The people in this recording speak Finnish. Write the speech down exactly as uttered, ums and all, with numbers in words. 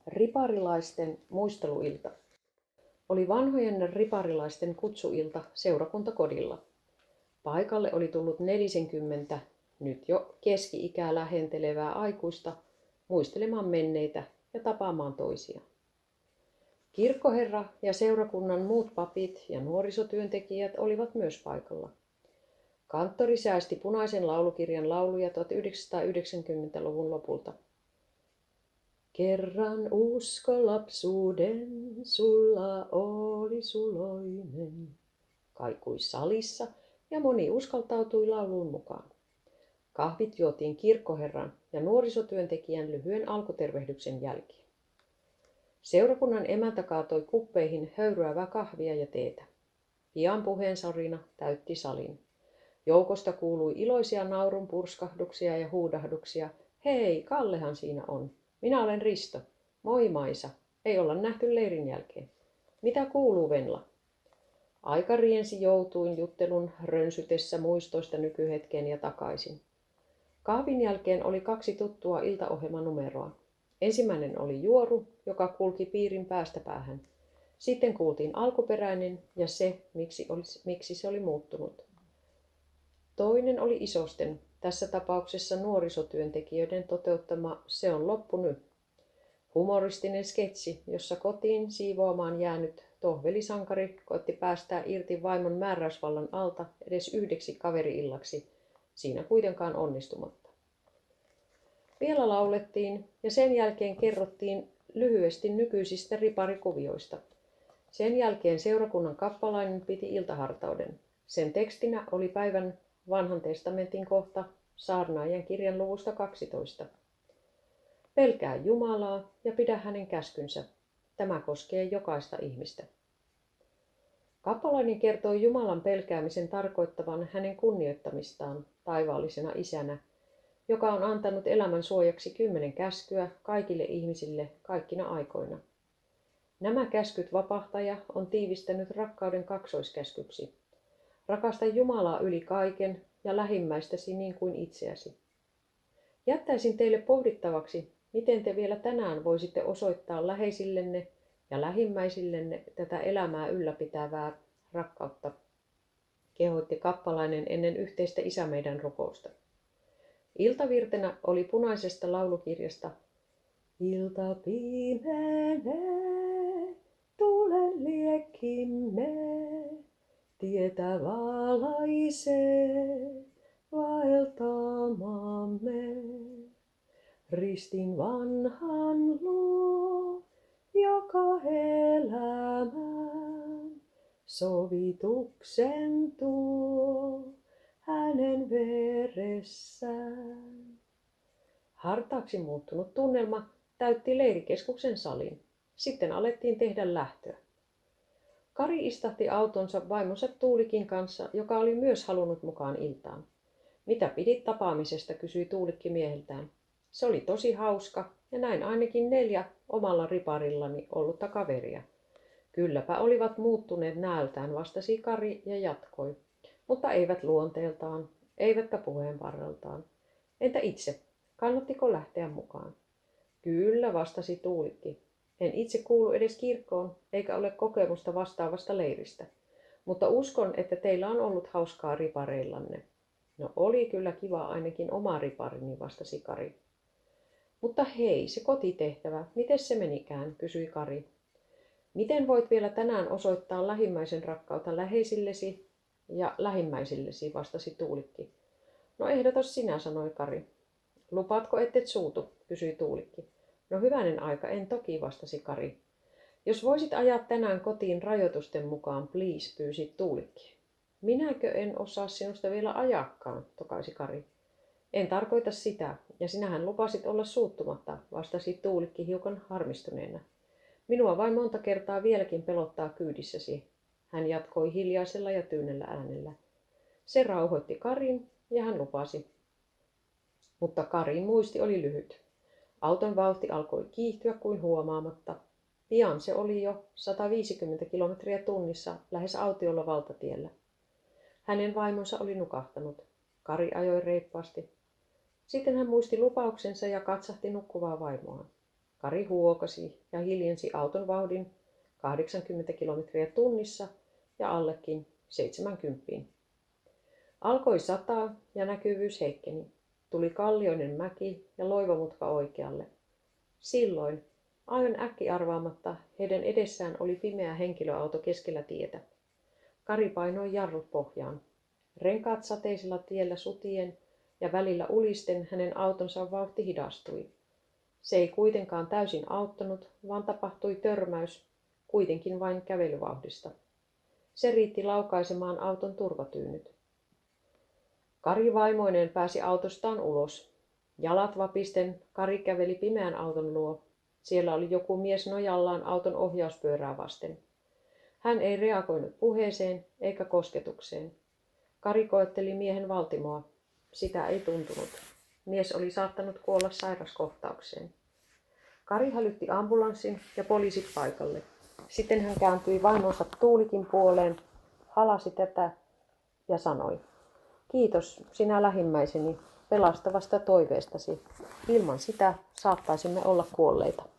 Riparilaisten muisteluilta. Oli vanhojen riparilaisten kutsuilta seurakuntakodilla. Paikalle oli tullut nelisenkymmentä, nyt jo keski-ikää lähentelevää aikuista, muistelemaan menneitä ja tapaamaan toisia. Kirkkoherra ja seurakunnan muut papit ja nuorisotyöntekijät olivat myös paikalla. Kanttori säästi punaisen laulukirjan lauluja tuhatyhdeksänsataayhdeksänkymmentäluvun lopulta. Kerran usko lapsuuden sulla oli suloinen, kaikui salissa ja moni uskaltautui lauluun mukaan. Kahvit juotiin kirkkoherran ja nuorisotyöntekijän lyhyen alkutervehdyksen jälkeen. Seurakunnan emäntä kaatoi kuppeihin höyryävää kahvia ja teetä. Pian puheensarina täytti salin. Joukosta kuului iloisia naurun purskahduksia ja huudahduksia. Hei, Kallehan siinä on. Minä olen Risto. Moi Maisa. Ei olla nähty leirin jälkeen. Mitä kuuluu, Venla? Aika riensi joutuin juttelun rönsytessä muistoista nykyhetkeen ja takaisin. Kahvin jälkeen oli kaksi tuttua iltaohjelmanumeroa. Ensimmäinen oli Juoru, joka kulki piirin päästä päähän. Sitten kuultiin alkuperäinen ja se, miksi, olisi, miksi se oli muuttunut. Toinen oli Isosten, tässä tapauksessa nuorisotyöntekijöiden toteuttama Se on loppu nyt. Humoristinen sketsi, jossa kotiin siivoamaan jäänyt tohvelisankari koetti päästää irti vaimon määräysvallan alta edes yhdeksi kaveri-illaksi, siinä kuitenkaan onnistumatta. Vielä laulettiin ja sen jälkeen kerrottiin lyhyesti nykyisistä riparikuvioista. Sen jälkeen seurakunnan kappalainen piti iltahartauden. Sen tekstinä oli päivän vanhan testamentin kohta saarnaajan kirjan luvusta kaksitoista. Pelkää Jumalaa ja pidä hänen käskynsä. Tämä koskee jokaista ihmistä. Kappalainen kertoi Jumalan pelkäämisen tarkoittavan hänen kunnioittamistaan taivaallisena isänä, joka on antanut elämän suojaksi kymmenen käskyä kaikille ihmisille kaikkina aikoina. Nämä käskyt vapahtaja on tiivistänyt rakkauden kaksoiskäskyksi. Rakasta Jumalaa yli kaiken ja lähimmäistäsi niin kuin itseäsi. Jättäisin teille pohdittavaksi, miten te vielä tänään voisitte osoittaa läheisillenne ja lähimmäisillenne tätä elämää ylläpitävää rakkautta, kehoitti kappalainen ennen yhteistä Isä meidän rukousta. Iltavirtenä oli punaisesta laulukirjasta Ilta pimenee, tulen liekkimme, tietä valaisee, vaeltamaamme. Ristin vanhan luo, joka elämään sovituksen tuo hänen veressään. Hartaaksi muuttunut tunnelma täytti leirikeskuksen salin. Sitten alettiin tehdä lähtöä. Kari istahti autonsa vaimonsa Tuulikin kanssa, joka oli myös halunnut mukaan iltaan. Mitä pidit tapaamisesta, kysyi Tuulikki mieheltään. Se oli tosi hauska ja näin ainakin neljä omalla riparillani ollutta kaveria. Kylläpä olivat muuttuneet näöltään, vastasi Kari ja jatkoi. Mutta eivät luonteeltaan, eivätkä puheenvarreltaan. Entä itse? Kannattiko lähteä mukaan? Kyllä, vastasi Tuulikki. En itse kuulu edes kirkkoon, eikä ole kokemusta vastaavasta leiristä. Mutta uskon, että teillä on ollut hauskaa ripareillanne. No oli kyllä kiva ainakin oma riparini, vastasi Kari. Mutta hei, se kotitehtävä, miten se menikään, kysyi Kari. Miten voit vielä tänään osoittaa lähimmäisen rakkautta läheisillesi ja lähimmäisillesi, vastasi Tuulikki. No ehdota sinä, sanoi Kari. Lupaatko ettet suutu, kysyi Tuulikki. No hyvänen aika, en toki, vastasi Kari. Jos voisit ajaa tänään kotiin rajoitusten mukaan, please, pyysi Tuulikki. Minäkö en osaa sinusta vielä ajakkaan, tokaisi Kari. En tarkoita sitä, ja sinähän lupasit olla suuttumatta, vastasi Tuulikki hiukan harmistuneena. Minua vain monta kertaa vieläkin pelottaa kyydissäsi, hän jatkoi hiljaisella ja tyynellä äänellä. Se rauhoitti Karin ja hän lupasi. Mutta Karin muisti oli lyhyt. Auton vauhti alkoi kiihtyä kuin huomaamatta. Pian se oli jo sata viisikymmentä kilometriä tunnissa lähes autiolla valtatiellä. Hänen vaimonsa oli nukahtanut. Kari ajoi reippaasti. Sitten hän muisti lupauksensa ja katsahti nukkuvaa vaimoaan. Kari huokasi ja hiljensi auton vauhdin kahdeksankymmentä kilometriä tunnissa ja allekin seitsemänkymmentä. Alkoi sataa ja näkyvyys heikkeni. Tuli kallioinen mäki ja loivamutka oikealle. Silloin, aivan äkkiarvaamatta, heidän edessään oli pimeä henkilöauto keskellä tietä. Kari painoi jarrut pohjaan. Renkaat sateisella tiellä sutien ja välillä ulisten hänen autonsa vauhti hidastui. Se ei kuitenkaan täysin auttanut, vaan tapahtui törmäys, kuitenkin vain kävelyvauhdista. Se riitti laukaisemaan auton turvatyynyt. Kari vaimoineen pääsi autostaan ulos. Jalat vapisten Kari käveli pimeän auton luo. Siellä oli joku mies nojallaan auton ohjauspyörää vasten. Hän ei reagoinut puheeseen eikä kosketukseen. Kari koetteli miehen valtimoa. Sitä ei tuntunut. Mies oli saattanut kuolla sairaskohtaukseen. Kari hälytti ambulanssin ja poliisit paikalle. Sitten hän kääntyi vaimonsa Tuulikin puoleen, halasi tätä ja sanoi: "Kiitos sinä lähimmäiseni pelastavasta toiveestasi. Ilman sitä saattaisimme olla kuolleita."